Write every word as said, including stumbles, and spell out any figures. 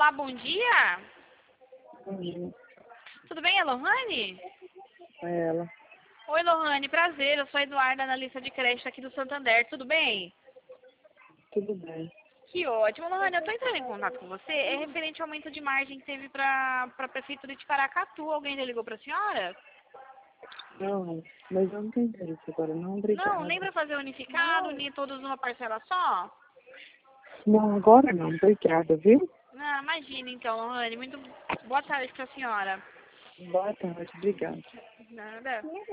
Olá, bom dia. Bom dia. Tudo bem, é Lohane? É ela. Oi, Lohane, prazer. Eu sou a Eduarda, analista de crédito aqui do Santander. Tudo bem? Tudo bem. Que ótimo. Lohane, eu estou entrando em contato com você. É referente ao aumento de margem que teve para a Prefeitura de Paracatu. Alguém já ligou para a senhora? Não, mas eu não tenho interesse agora, não. Não, Obrigada. nem para fazer unificado, nem todos numa parcela só? Não, agora não. Obrigada, viu? Ah, imagina então, Lohane. Muito boa tarde para a senhora. Boa tarde. Obrigada. Nada.